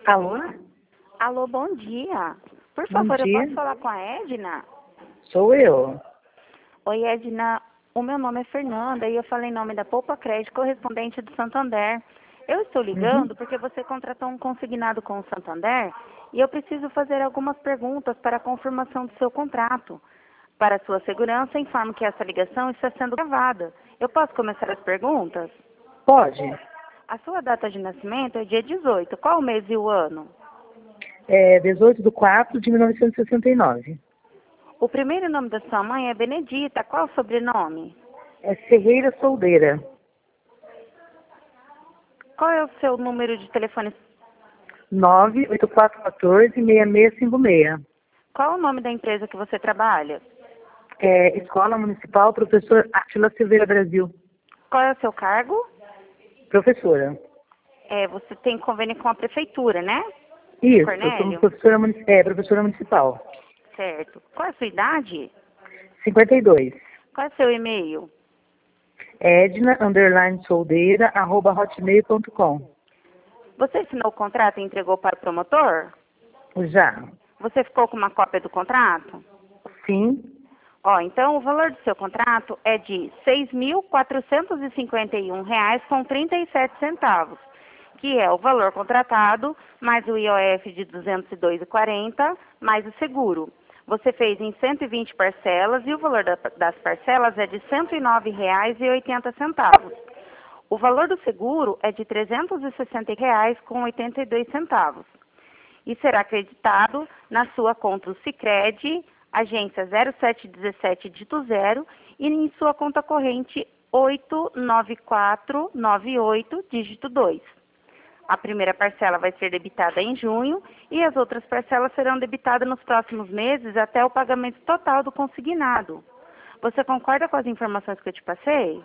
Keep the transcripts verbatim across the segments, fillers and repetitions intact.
Alô? Alô, bom dia. Por Bom favor, eu dia. posso falar com a Edna? Sou eu. Oi, Edna. O meu nome é Fernanda e eu falei em nome da Poupa Crédito, correspondente do Santander. Eu estou Uhum. ligando porque você contratou um consignado com o Santander e eu preciso fazer algumas perguntas para a confirmação do seu contrato. Para sua segurança, informo que essa ligação está sendo gravada. Eu posso começar as perguntas? Pode. A sua data de nascimento é dia dezoito. Qual o mês e o ano? É dezoito de quatro de mil novecentos e sessenta e nove. O primeiro nome da sua mãe é Benedita. Qual o sobrenome? É Ferreira Soldeira. Qual é o seu número de telefone? nove oito quatro um quatro, seis seis cinco seis. Qual o nome da empresa que você trabalha? É Escola Municipal Professor Átila Silveira Brasil. Qual é o seu cargo? Professora. É, você tem convênio com a prefeitura, né? Isso, eu sou Cornélio? professora, munici- é, professora municipal. Certo. Qual é a sua idade? cinquenta e dois. Qual é o seu e-mail? Edna, underline soldeira, arroba hotmail ponto com. Você assinou o contrato e entregou para o promotor? Já. Você ficou com uma cópia do contrato? Sim. Ó, então o valor do seu contrato é de seis mil quatrocentos e cinquenta e um reais com trinta e sete centavos, que é o valor contratado mais o I O F de duzentos e dois reais e quarenta centavos mais o seguro. Você fez em cento e vinte parcelas e o valor da- das parcelas é de cento e nove reais e oitenta centavos. O valor do seguro é de trezentos e sessenta reais com oitenta e dois centavos e será acreditado na sua conta do Sicredi, agência zero sete um sete, dígito zero, e em sua conta corrente oito nove quatro nove oito, dígito dois. A primeira parcela vai ser debitada em junho e as outras parcelas serão debitadas nos próximos meses até o pagamento total do consignado. Você concorda com as informações que eu te passei?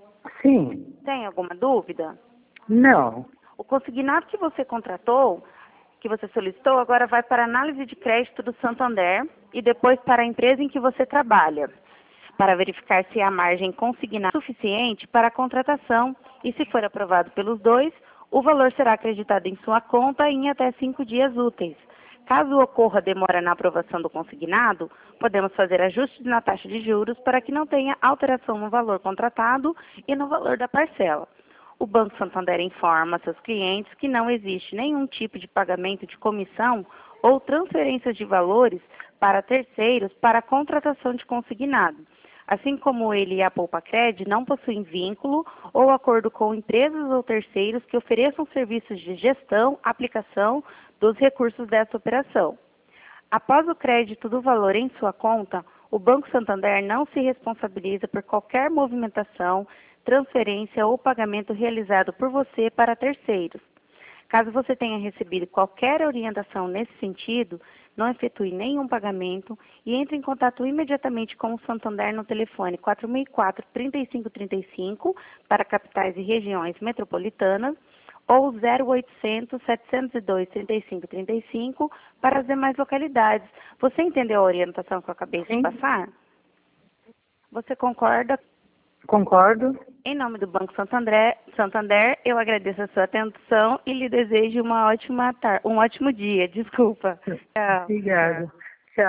Sim. Tem alguma dúvida? Não. O consignado que você contratou, que você solicitou, agora vai para a análise de crédito do Santander e depois para a empresa em que você trabalha, para verificar se há margem consignada suficiente para a contratação e, se for aprovado pelos dois, o valor será acreditado em sua conta em até cinco dias úteis. Caso ocorra demora na aprovação do consignado, podemos fazer ajustes na taxa de juros para que não tenha alteração no valor contratado e no valor da parcela. O Banco Santander informa seus clientes que não existe nenhum tipo de pagamento de comissão ou transferências de valores para terceiros para a contratação de consignado. Assim como ele e a Poupa Cred não possuem vínculo ou acordo com empresas ou terceiros que ofereçam serviços de gestão, aplicação dos recursos dessa operação. Após o crédito do valor em sua conta, o Banco Santander não se responsabiliza por qualquer movimentação, transferência ou pagamento realizado por você para terceiros. Caso você tenha recebido qualquer orientação nesse sentido, não efetue nenhum pagamento e entre em contato imediatamente com o Santander no telefone quatro seis quatro, três cinco três cinco para capitais e regiões metropolitanas ou zero oitocentos, setecentos e dois, trinta e cinco trinta e cinco para as demais localidades. Você entendeu a orientação que eu acabei de Sim. passar? Você concorda? Concordo. Em nome do Banco Santander, Santander, eu agradeço a sua atenção e lhe desejo uma ótima tarde, um ótimo dia. Desculpa. Tchau. Obrigada.